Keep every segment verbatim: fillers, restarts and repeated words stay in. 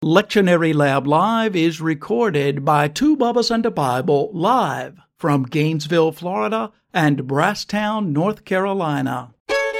Lectionary Lab Live is recorded by Two Bubbas and a Bible live from Gainesville, Florida and Brasstown, North Carolina.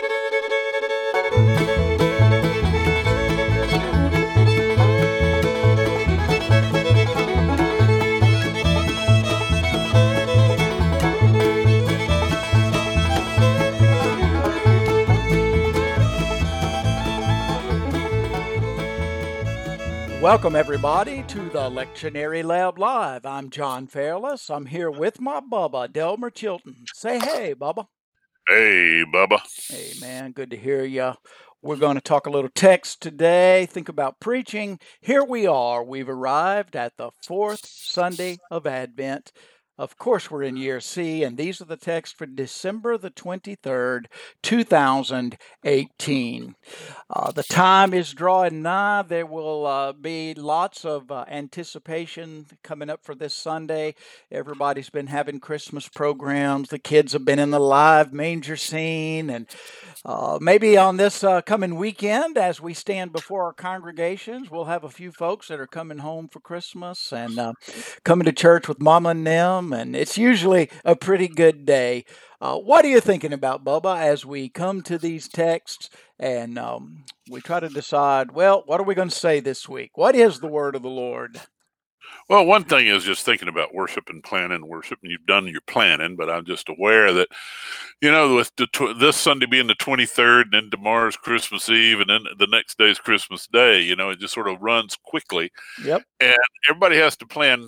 Welcome, everybody, to the Lectionary Lab Live. I'm John Fairless. I'm here with my Bubba, Delmer Chilton. Say hey, Bubba. Hey, Bubba. Hey, man, good to hear you. We're going to talk a little text today, think about preaching. Here we are. We've arrived at the fourth Sunday of Advent. Of course, we're in year C, and these are the texts for December the twenty-third, two thousand eighteen. Uh, the time is drawing nigh. There will uh, be lots of uh, anticipation coming up for this Sunday. Everybody's been having Christmas programs. The kids have been in the live manger scene, and uh, maybe on this uh, coming weekend, as we stand before our congregations, we'll have a few folks that are coming home for Christmas and uh, coming to church with Mama and them. And it's usually a pretty good day. Uh, what are you thinking about, Bubba, as we come to these texts and um, we try to decide, well, what are we going to say this week? What is the word of the Lord? Well, one thing is just thinking about worship and planning worship, and you've done your planning, but I'm just aware that, you know, with the tw- this Sunday being the twenty-third, and then tomorrow's Christmas Eve, and then the next day's Christmas Day, you know, it just sort of runs quickly. Yep. And everybody has to plan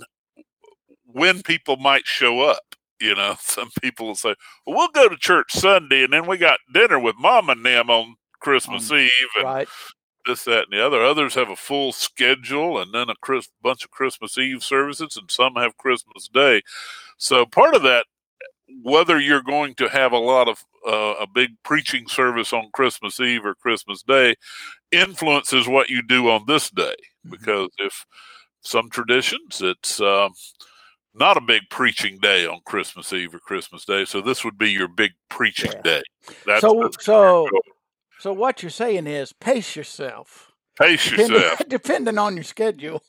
when people might show up. You know, some people will say, well, we'll go to church Sunday, and then we got dinner with Mom and them on Christmas um, Eve, and right. this, that, and the other. Others have a full schedule, and then a Chris- bunch of Christmas Eve services, and some have Christmas Day. So part of that, whether you're going to have a lot of uh, a big preaching service on Christmas Eve or Christmas Day, influences what you do on this day. Mm-hmm. Because if some traditions, it's uh, not a big preaching day on Christmas Eve or Christmas Day, so this would be your big preaching yeah. day. That's, so, that's so, so what you're saying is pace yourself. Pace depending, yourself. Depending on your schedule.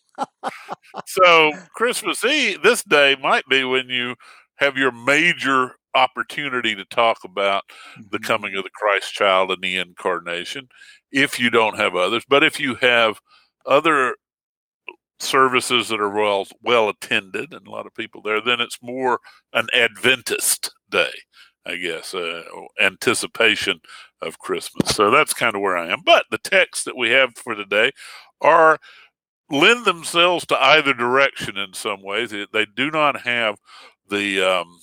So Christmas Eve, this day might be when you have your major opportunity to talk about mm-hmm. the coming of the Christ child and the incarnation, if you don't have others. But if you have other services that are well well attended and a lot of people there, then it's more an Adventist day, I guess, uh, anticipation of Christmas. So that's kind of where I am. But the texts that we have for today are lend themselves to either direction in some ways. They, they do not have the um,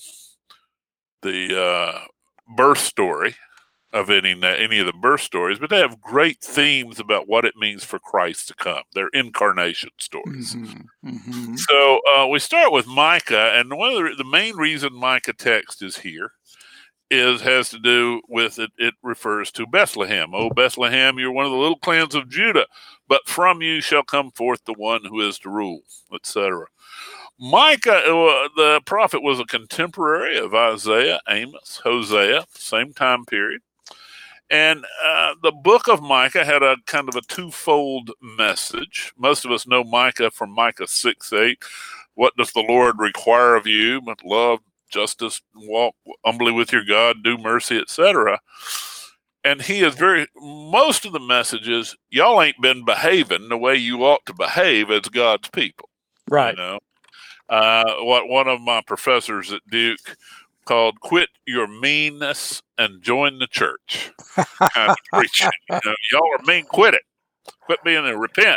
the uh, birth story of any any of the birth stories, but they have great themes about what it means for Christ to come. They're incarnation stories. Mm-hmm. Mm-hmm. So uh, we start with Micah, and one of the, the main reason Micah text is here is has to do with it. It refers to Bethlehem. Oh, Bethlehem, you're one of the little clans of Judah, but from you shall come forth the one who is to rule, et cetera. Micah, uh, the prophet, was a contemporary of Isaiah, Amos, Hosea, same time period. And uh, the book of Micah had a kind of a twofold message. Most of us know Micah from Micah six eight. What does the Lord require of you? But love, justice, walk humbly with your God, do mercy, et cetera. And he is very, most of the messages, y'all ain't been behaving the way you ought to behave as God's people. Right. You know, uh, what one of my professors at Duke called "Quit Your Meanness and Join the Church" kind of preaching. You know, y'all are mean, quit it. Quit being a repent.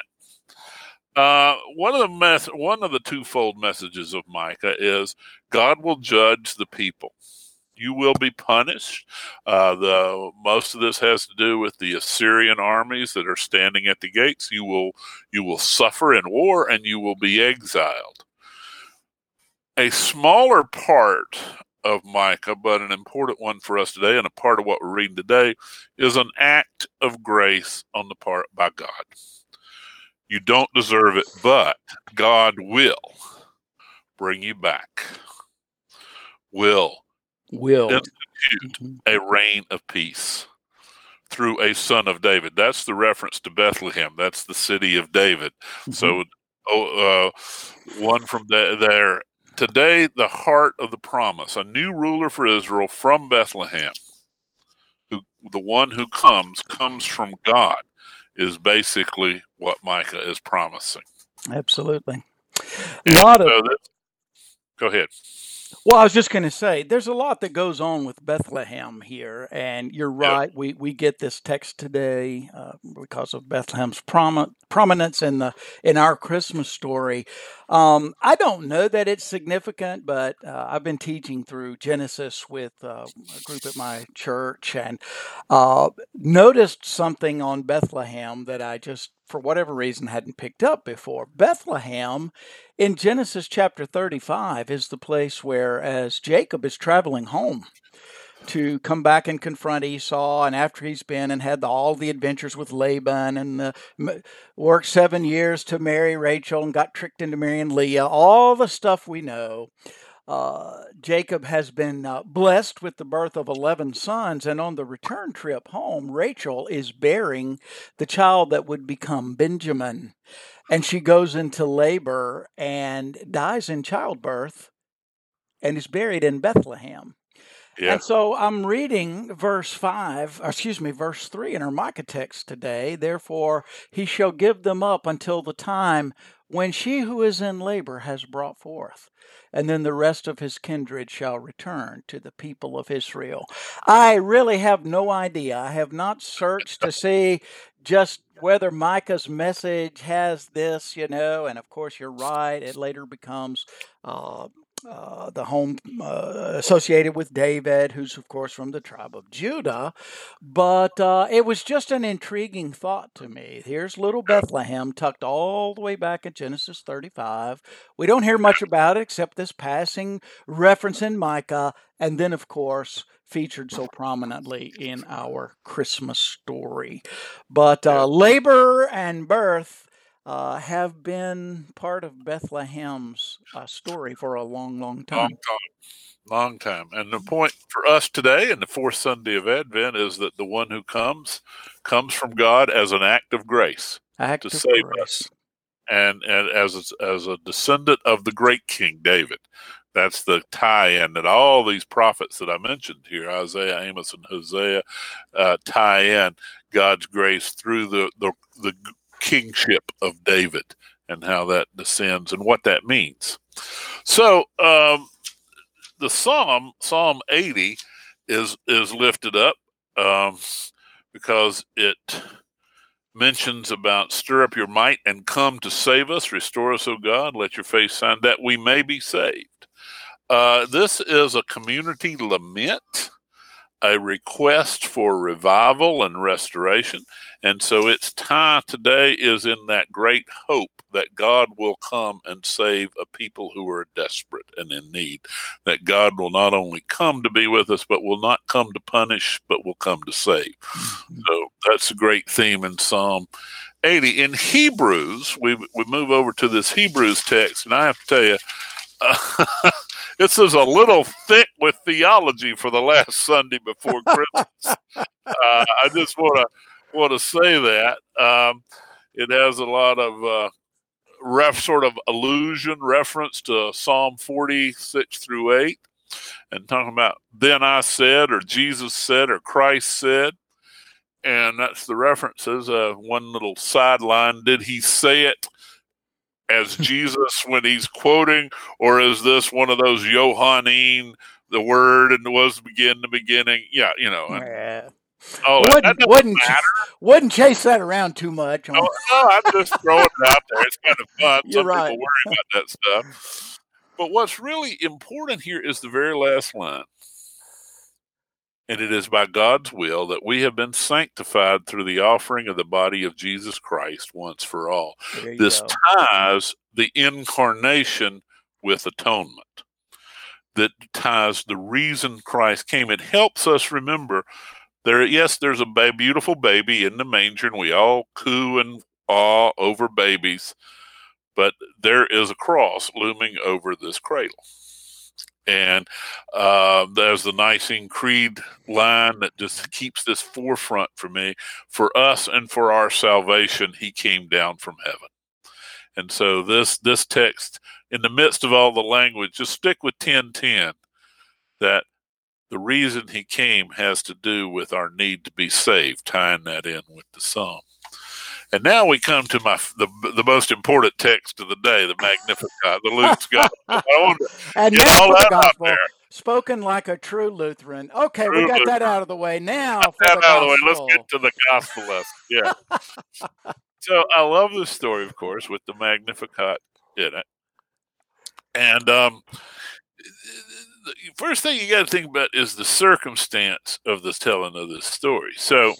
Uh, one of the mes- one of the twofold messages of Micah is God will judge the people. You will be punished. Uh, the most of this has to do with the Assyrian armies that are standing at the gates. You will you will suffer in war, and you will be exiled. A smaller part of Micah, but an important one for us today, and a part of what we're reading today, is an act of grace on the part by God. You don't deserve it, but God will bring you back. Will. Will. Institute mm-hmm. a reign of peace through a son of David. That's the reference to Bethlehem. That's the city of David. Mm-hmm. So, oh, uh, one from the, there. Today, the heart of the promise, a new ruler for Israel from Bethlehem. Who, the one who comes, comes from God, is basically what Micah is promising. Absolutely. And a lot of. So that, go ahead. Well, I was just going to say, there's a lot that goes on with Bethlehem here, and you're right. Yep. We we get this text today uh, because of Bethlehem's prom- prominence in the in our Christmas story. Um, I don't know that it's significant, but uh, I've been teaching through Genesis with uh, a group at my church, and uh, noticed something on Bethlehem that I just, for whatever reason, hadn't picked up before. Bethlehem in Genesis chapter thirty-five is the place where, as Jacob is traveling home to come back and confront Esau, and after he's been and had the, all the adventures with Laban and uh, worked seven years to marry Rachel and got tricked into marrying Leah, all the stuff we know, uh, Jacob has been uh, blessed with the birth of eleven sons, and on the return trip home, Rachel is bearing the child that would become Benjamin. And she goes into labor and dies in childbirth and is buried in Bethlehem. Yeah. And so I'm reading verse five, or excuse me, verse three in our Micah text today. Therefore, he shall give them up until the time when she who is in labor has brought forth. And then the rest of his kindred shall return to the people of Israel. I really have no idea. I have not searched to see just whether Micah's message has this, you know, and of course you're right. It later becomes uh, uh, the home uh, associated with David, who's of course from the tribe of Judah. But uh, it was just an intriguing thought to me. Here's little Bethlehem tucked all the way back in Genesis thirty-five. We don't hear much about it except this passing reference in Micah, and then of course featured so prominently in our Christmas story. But uh, labor and birth uh, have been part of Bethlehem's uh, story for a long, long time. Long time. Long time. And the point for us today in the fourth Sunday of Advent is that the one who comes, comes from God as an act of grace act to of save grace. us. And, and as, a, as a descendant of the great King David. That's the tie-in that all these prophets that I mentioned here, Isaiah, Amos, and Hosea, uh, tie in God's grace through the, the the kingship of David and how that descends and what that means. So um, the Psalm, Psalm eighty, is is lifted up um, because it mentions about stir up your might and come to save us, restore us, O God, let your face shine, that we may be saved. Uh, this is a community lament, a request for revival and restoration. And so its tie today is in that great hope that God will come and save a people who are desperate and in need, that God will not only come to be with us, but will not come to punish, but will come to save. Mm-hmm. So that's a great theme in Psalm eighty. In Hebrews, we we move over to this Hebrews text, and I have to tell you, uh, this is a little thick with theology for the last Sunday before Christmas. uh, I just want to want to say that um, it has a lot of uh, ref sort of allusion, reference to Psalm forty-six through eight, and talking about then I said, or Jesus said, or Christ said, and that's the references. Uh, one little sideline: did he say it as Jesus when he's quoting, or is this one of those Johannine, the word and was begin the beginning? Yeah, you know. And yeah. all wouldn't, that, that wouldn't, matter. wouldn't chase that around too much. No, no, I'm just throwing it out there. It's kind of fun. You're Some right. people worry about that stuff. But what's really important here is the very last line. And it is by God's will that we have been sanctified through the offering of the body of Jesus Christ once for all. This go. ties the incarnation with atonement. That ties the reason Christ came. It helps us remember there, yes, there's a ba- beautiful baby in the manger, and we all coo and awe over babies, but there is a cross looming over this cradle. And uh, there's the Nicene Creed line that just keeps this forefront for me. For us and for our salvation, he came down from heaven. And so this this text, in the midst of all the language, just stick with ten ten, that the reason he came has to do with our need to be saved, tying that in with the psalm. And now we come to my the the most important text of the day, the Magnificat, the Luke's Gospel. I want to and get now all for the that out gospel, there. spoken like a true Lutheran. Okay, True we got that Lutheran. out of the way. Now Got for that the out of the way. gospel. Let's get to the gospel lesson. Yeah. So I love this story, of course, with the Magnificat in it. And um, the first thing you got to think about is the circumstance of the telling of this story. So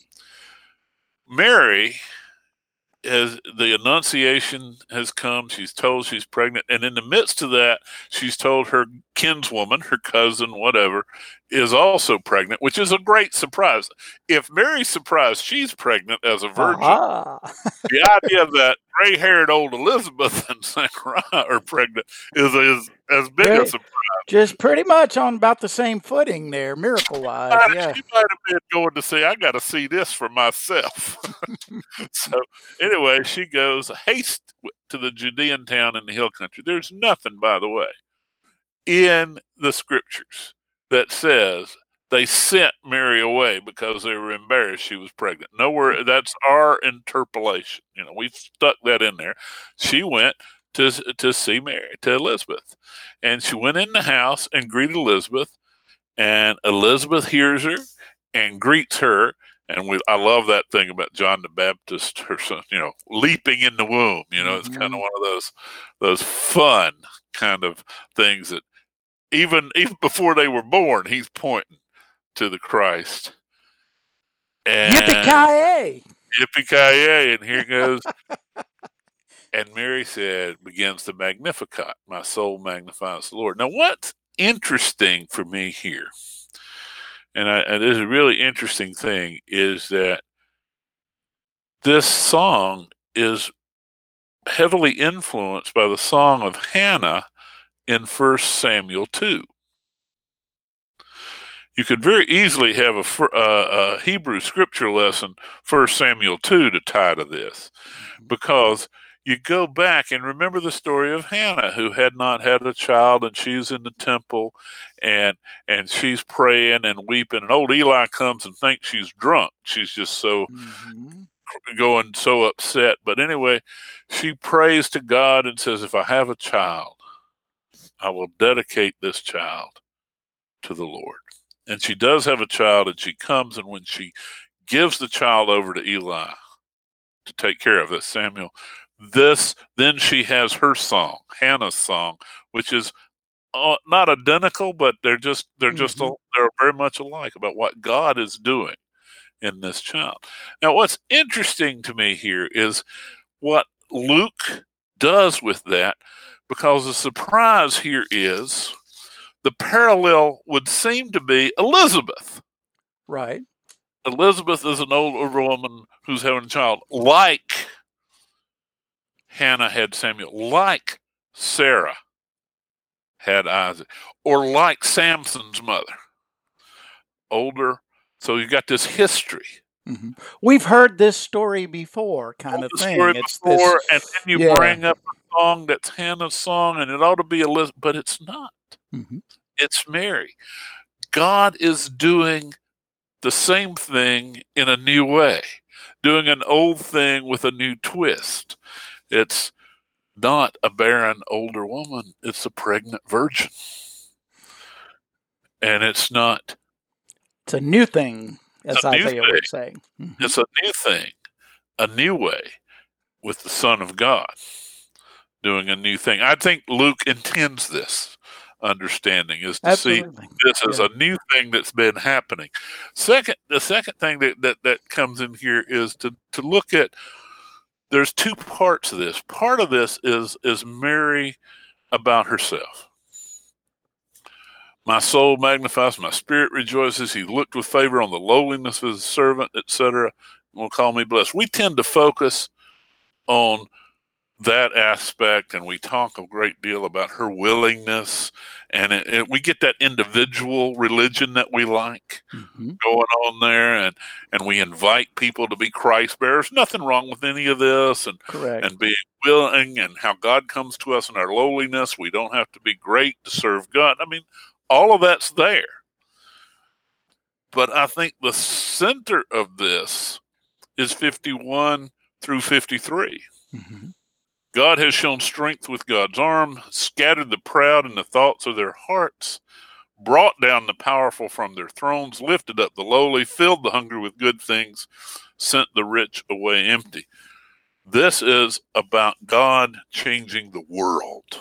Mary, as the Annunciation has come, she's told she's pregnant, and in the midst of that, she's told her kinswoman, her cousin, whatever, is also pregnant, which is a great surprise. If Mary's surprised she's pregnant as a virgin, Uh-huh. the idea that gray-haired old Elizabeth and Zechariah are pregnant is, is as big Great. a surprise. Just pretty much on about the same footing there, miracle-wise. Yeah. She might have been going to see, I got to see this for myself. So anyway, she goes haste to the Judean town in the hill country. There's nothing, by the way, in the scriptures that says they sent Mary away because they were embarrassed she was pregnant. Nowhere. That's our interpolation. You know, we stuck that in there. She went to to see Mary, to Elizabeth, and she went in the house and greeted Elizabeth, and Elizabeth hears her and greets her. And we, I love that thing about John the Baptist, her son, you know, leaping in the womb. You know, it's Mhm. kind of one of those those fun kind of things that even even before they were born, he's pointing to the Christ. And Yippee-ki-yay! yippee-ki-yay! And here goes. And Mary said, begins the Magnificat, my soul magnifies the Lord. Now, what's interesting for me here, and, I, and this is a really interesting thing, is that this song is heavily influenced by the song of Hannah in First Samuel two. You could very easily have a, uh, a Hebrew scripture lesson, First Samuel two, to tie to this, because you go back and remember the story of Hannah, who had not had a child, and she's in the temple, and and she's praying and weeping, and old Eli comes and thinks she's drunk. She's just so Mm-hmm. going so upset. But anyway, she prays to God and says, if I have a child, I will dedicate this child to the Lord. And she does have a child, and she comes, and when she gives the child over to Eli to take care of this, Samuel, this, then she has her song, Hannah's song, which is uh, not identical, but they're just, they're Mm-hmm. just, they're very much alike about what God is doing in this child. Now, what's interesting to me here is what Luke does with that, because the surprise here is the parallel would seem to be Elizabeth. Right. Elizabeth is an older woman who's having a child, like Hannah had Samuel, like Sarah had Isaac, or like Samson's mother, older. So you got this history. Mm-hmm. We've heard this story before, kind Told of the thing. story It's before, this, and then you yeah. bring up a song that's Hannah's song, and it ought to be Elizabeth, but it's not. Mm-hmm. It's Mary. God is doing the same thing in a new way, doing an old thing with a new twist. It's not a barren older woman, it's a pregnant virgin. And it's not. It's a new thing, as It's a new Isaiah thing. would say. Mm-hmm. It's a new thing, a new way with the Son of God doing a new thing. I think Luke intends this understanding is to Absolutely. see this as Yeah. a new thing that's been happening. Second, the second thing that, that, that comes in here is to, to look at, there's two parts of this. Part of this is, is Mary about herself. My soul magnifies, my spirit rejoices. He looked with favor on the lowliness of his servant, et cetera, and will call me blessed. We tend to focus on that aspect, and we talk a great deal about her willingness, and it, it, we get that individual religion that we like mm-hmm. going on there, and and we invite people to be Christ bearers. Nothing wrong with any of this, and Correct. and being willing, and how God comes to us in our lowliness. We don't have to be great to serve God. I mean, all of that's there. But I think the center of this is fifty-one through fifty-three. Mm-hmm. God has shown strength with God's arm, scattered the proud in the thoughts of their hearts, brought down the powerful from their thrones, lifted up the lowly, filled the hungry with good things, sent the rich away empty. This is about God changing the world.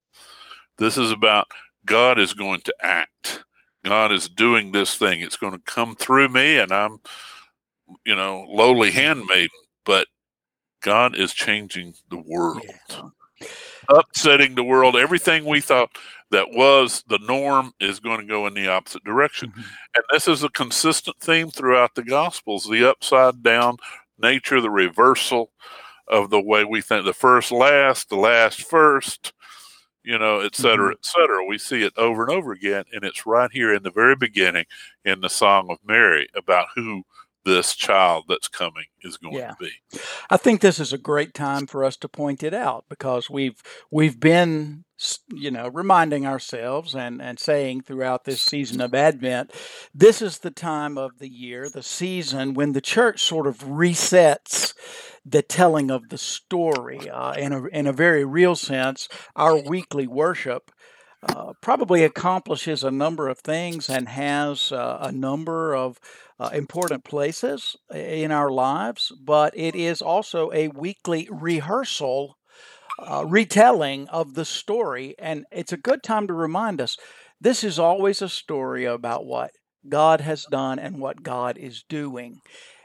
This is about God is going to act. God is doing this thing. It's going to come through me, and I'm, you know, lowly handmaiden, but God is changing the world, yeah. upsetting the world. Everything we thought that was the norm is going to go in the opposite direction. Mm-hmm. And this is a consistent theme throughout the Gospels, the upside down nature, the reversal of the way we think, the first last, the last first, you know, et cetera, et cetera. We see it over and over again, and it's right here in the very beginning in the Song of Mary about who this child that's coming is going yeah. to be. I think this is a great time for us to point it out, because we've we've been, you know, reminding ourselves and, and saying throughout this season of Advent, this is the time of the year, the season when the church sort of resets the telling of the story. Uh, in a in a very real sense, our weekly worship uh, probably accomplishes a number of things and has uh, a number of uh, important places in our lives, but it is also a weekly rehearsal, uh, retelling of the story, and it's a good time to remind us this is always a story about what God has done and what God is doing.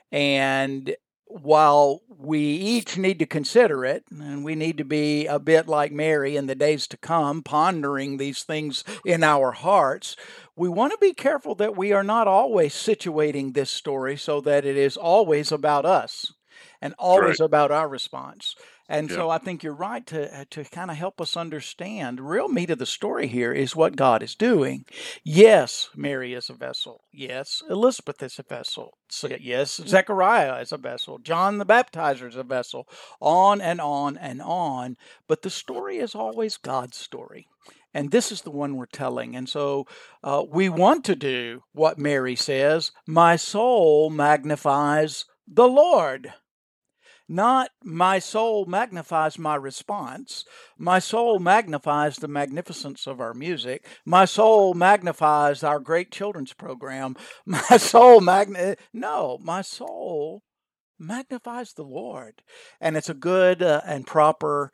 And while we each need to consider it, and we need to be a bit like Mary in the days to come, pondering these things in our hearts, we want to be careful that we are not always situating this story so that it is always about us and always right. about our response. And yeah. so I think you're right to to kind of help us understand. The real meat of the story here is what God is doing. Yes, Mary is a vessel. Yes, Elizabeth is a vessel. So yes, Zechariah is a vessel. John the Baptizer is a vessel. On and on and on. But the story is always God's story. And this is the one we're telling. And so uh, we want to do what Mary says, my soul magnifies the Lord. Not my soul magnifies my response. My soul magnifies the magnificence of our music. My soul magnifies our great children's program. My soul magna no, my soul magnifies the Lord. And it's a good uh, and proper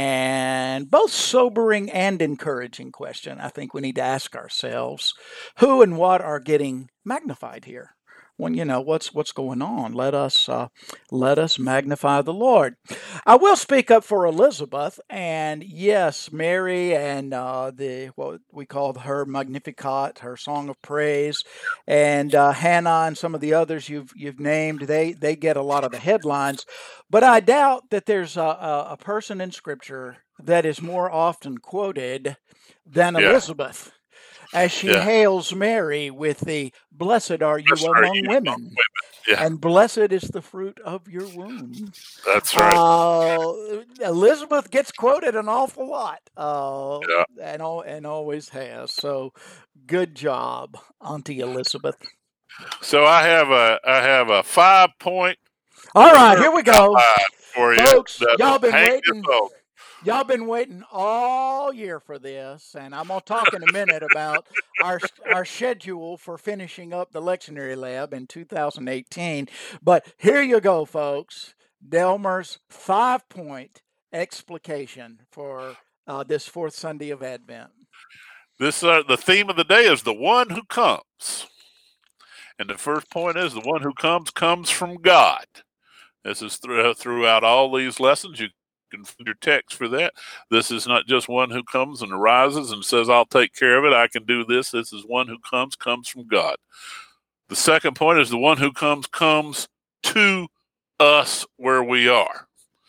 and both sobering and encouraging question. I think we need to ask ourselves, who and what are getting magnified here? When, you know, what's what's going on? Let us uh, let us magnify the Lord. I will speak up for Elizabeth, and yes, Mary and uh, the what we call her Magnificat, her song of praise, and uh, Hannah and some of the others you've you've named. They they get a lot of the headlines, but I doubt that there's a, a, a person in Scripture that is more often quoted than yeah. Elizabeth, as she yeah. hails Mary with the "Blessed are you Blessed among are you women, among women. Yeah. and blessed is the fruit of your womb." That's right. Uh, Elizabeth gets quoted an awful lot, uh, yeah. and and always has. So, good job, Auntie Elizabeth. So I have a I have a five point. All right, here we go, for folks. You. Y'all been waiting. Y'all been waiting all year for this, and I'm going to talk in a minute about our our schedule for finishing up the lectionary lab in two thousand eighteen. But here you go, folks. Delmer's five-point explication for uh, this fourth Sunday of Advent. This uh, the theme of the day is the one who comes. And the first point is the one who comes comes from God. This is th- throughout all these lessons. You can find your text for that. This is not just one who comes and arises and says, I'll take care of it. I can do this. This is one who comes, comes from God. The second point is the one who comes, comes to us where we are.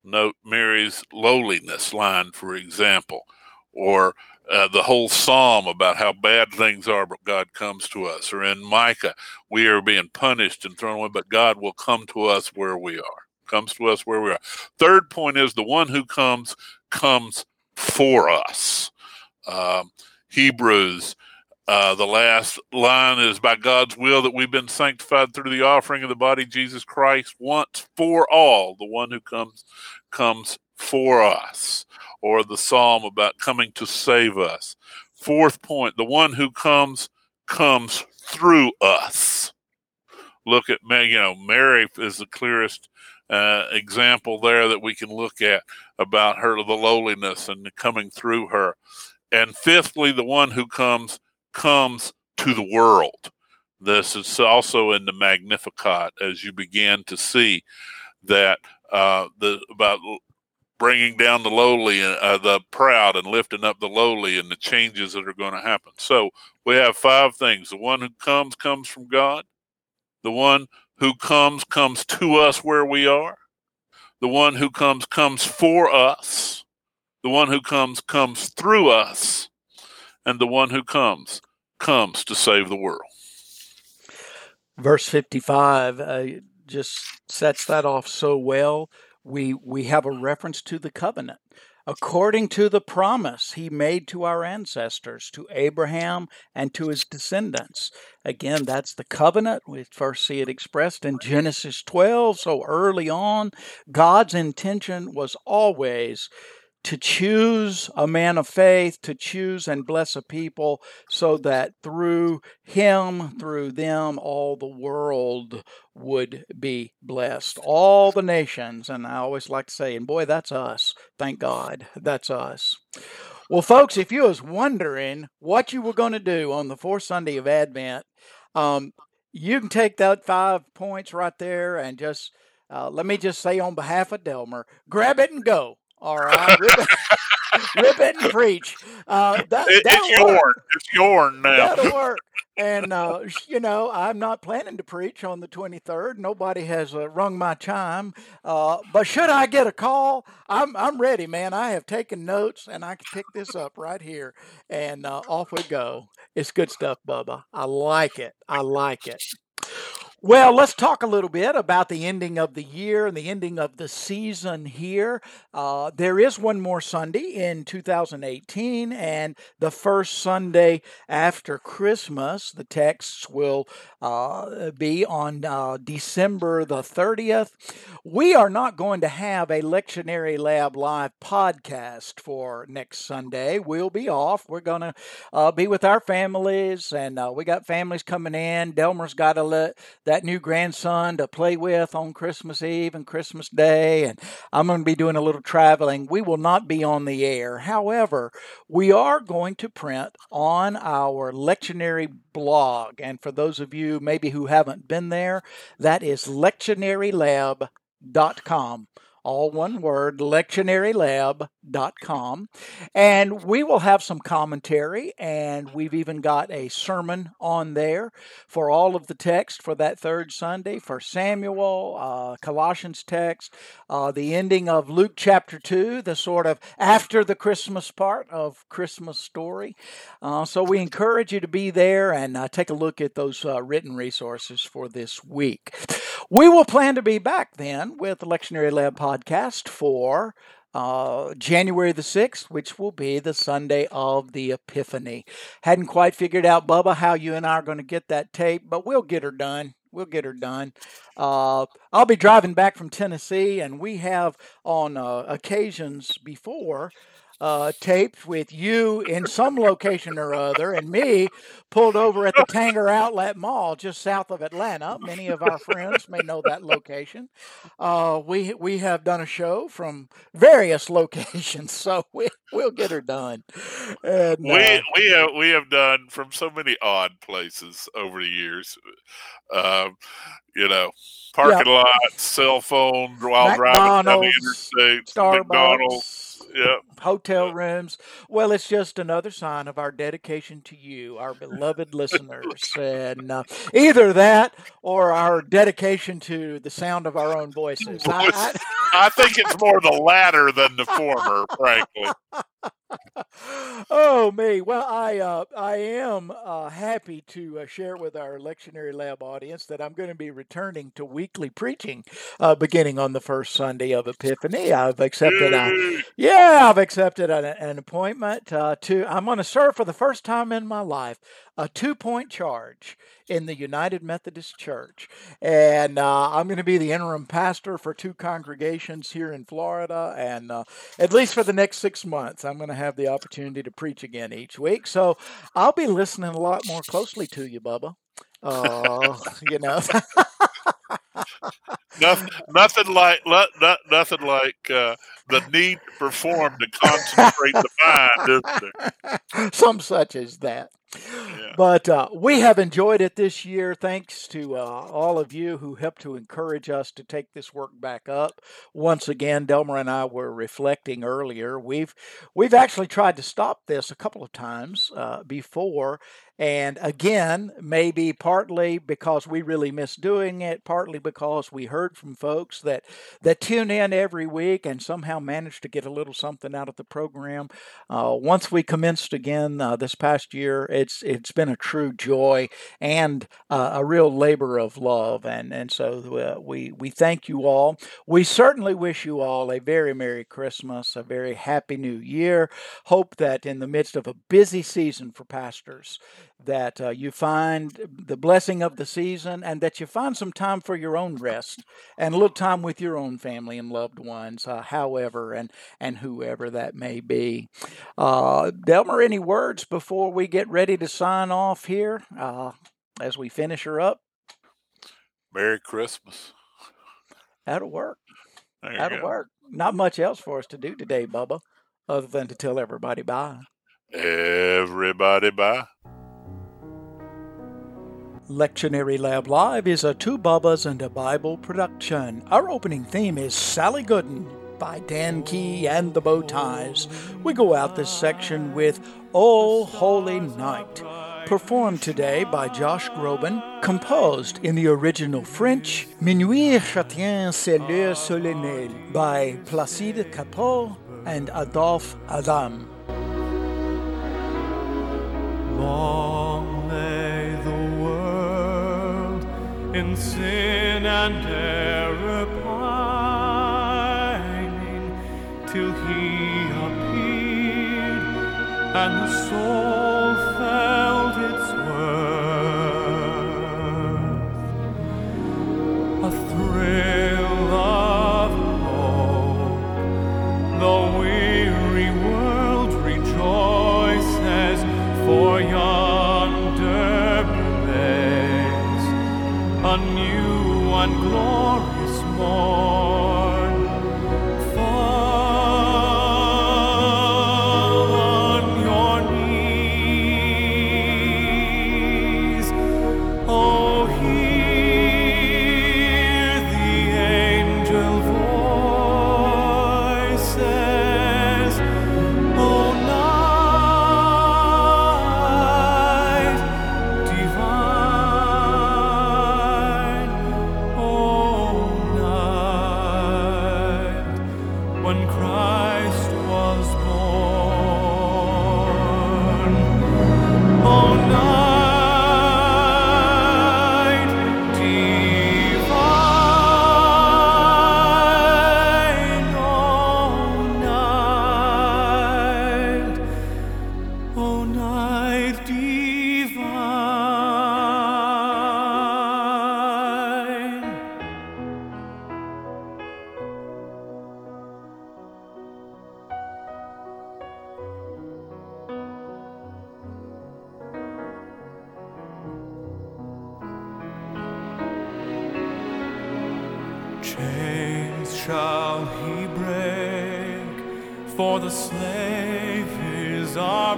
Note Mary's lowliness line, for example, or uh, the whole psalm about how bad things are, but God comes to us. Or in Micah, we are being punished and thrown away, but God will come to us where we are. Comes to us where we are. Third point is the one who comes, comes for us. Um, Hebrews, uh, the last line is, by God's will that we've been sanctified through the offering of the body, Jesus Christ, once for all. The one who comes, comes for us. Or the psalm about coming to save us. Fourth point, the one who comes, comes through us. Look at, you know, Mary is the clearest uh, example there that we can look at about her, the lowliness and the coming through her. And fifthly, the one who comes, comes to the world. This is also in the Magnificat, as you begin to see that uh, the about bringing down the lowly, uh, the proud, and lifting up the lowly, and the changes that are going to happen. So we have five things. The one who comes, comes from God. The one who comes, comes to us where we are. The one who comes, comes for us. The one who comes, comes through us. And the one who comes, comes to save the world. Verse fifty-five uh, just sets that off so well. We we have a reference to the covenant. According to the promise he made to our ancestors, to Abraham and to his descendants. Again, that's the covenant. We first see it expressed in Genesis twelve. So early on, God's intention was always to choose a man of faith, to choose and bless a people so that through him, through them, all the world would be blessed. All the nations, and I always like to say, and boy, that's us. Thank God, that's us. Well, folks, if you was wondering what you were going to do on the fourth Sunday of Advent, um, you can take that five points right there and just, uh, let me just say on behalf of Delmer, grab it and go. All right, rip it, rip it and preach. Uh, that, it, it's yours. It's yours now. That'll work. And, uh, you know, I'm not planning to preach on the twenty-third. Nobody has uh, rung my chime. Uh, but should I get a call, I'm I'm ready, man. I have taken notes, and I can pick this up right here. And uh, off we go. It's good stuff, Bubba. I like it. I like it. Well, let's talk a little bit about the ending of the year and the ending of the season here. Uh, there is one more Sunday in two thousand eighteen, and the first Sunday after Christmas. The texts will uh, be on uh, December the thirtieth. We are not going to have a Lectionary Lab Live podcast for next Sunday. We'll be off. We're going to uh, be with our families, and uh, we got families coming in. Delmer's got to let that new grandson to play with on Christmas Eve and Christmas Day, and I'm going to be doing a little traveling. We will not be on the air. However, we are going to print on our Lectionary blog, and for those of you maybe who haven't been there, that is lectionary lab dot com. All one word, lectionary lab dot com. And we will have some commentary, and we've even got a sermon on there for all of the text for that third Sunday, for Samuel, uh, Colossians text, uh, the ending of Luke chapter two, the sort of after the Christmas part of Christmas story. Uh, so we encourage you to be there and uh, take a look at those uh, written resources for this week. We will plan to be back then with the Lectionary Lab podcast for uh, January the sixth, which will be the Sunday of the Epiphany. Hadn't quite figured out, Bubba, how you and I are going to get that tape, but we'll get her done. We'll get her done. Uh, I'll be driving back from Tennessee, and we have on uh, occasions before Uh, taped with you in some location or other, and me pulled over at the Tanger Outlet Mall just south of Atlanta. Many of our friends may know that location. Uh, we we have done a show from various locations, so we we'll get her done. And, we uh, we have we have done from so many odd places over the years. Um, you know, Parking Yep. lots, cell phones while driving down the McDonald's, interstate, Starbucks, McDonald's. Yeah. hotel rooms. Well, it's just another sign of our dedication to you, our beloved listeners. And uh, either that or our dedication to the sound of our own voices. I, I, I think it's more the latter than the former, frankly. Oh me! Well, I uh, I am uh, happy to uh, share with our Lectionary Lab audience that I'm going to be returning to weekly preaching, uh, beginning on the first Sunday of Epiphany. I've accepted a yeah, I've accepted an, an appointment uh, to. I'm going to serve for the first time in my life a two-point charge in the United Methodist Church, and uh, I'm going to be the interim pastor for two congregations here in Florida, and uh, at least for the next six months, I'm going to have the opportunity to preach again each week. So I'll be listening a lot more closely to you, Bubba. Uh, you know. nothing, nothing like not, nothing like uh, the need to perform to concentrate the mind, isn't there? Some such as that. Yeah. But uh, we have enjoyed it this year, thanks to uh, all of you who helped to encourage us to take this work back up. Once again, Delmer and I were reflecting earlier. We've we've actually tried to stop this a couple of times uh, before. And again, maybe partly because we really miss doing it, partly because we heard from folks that, that tune in every week and somehow manage to get a little something out of the program. Uh, once we commenced again uh, this past year, it's it's been a true joy and uh, a real labor of love. And, and so uh, we, we thank you all. We certainly wish you all a very Merry Christmas, a very Happy New Year. Hope that in the midst of a busy season for pastors, that uh, you find the blessing of the season and that you find some time for your own rest and a little time with your own family and loved ones, uh, however and, and whoever that may be. Uh, Delmer, any words before we get ready to sign off here uh, as we finish her up? Merry Christmas. That'll work. That'll go. work. Not much else for us to do today, Bubba, other than to tell everybody bye. Everybody bye. Lectionary Lab Live is a Two Bubbas and a Bible production. Our opening theme is Sally Gooden by Dan Key and the Bowties. We go out this section with O Holy Night, performed today by Josh Groban, composed in the original French, Minuit chrétien c'est l'heure solennelle by Placide Cappeau and Adolphe Adam. Long lay the world in sin and error pining, till he appeared, and the soul felt its worth. A thrill of hope, the weary world rejoices, for yonder breaks a new and glorious morn. Fall on your knees, oh, hear the angel voices, oh, night divine, oh, night when Christ was born, oh, night divine, oh, night, oh, night divine. Chains shall he break, for the slave is our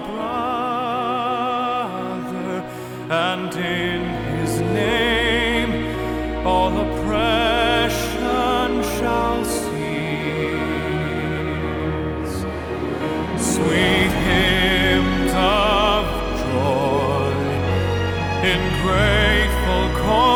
brother, and in his name all oppression grateful cause.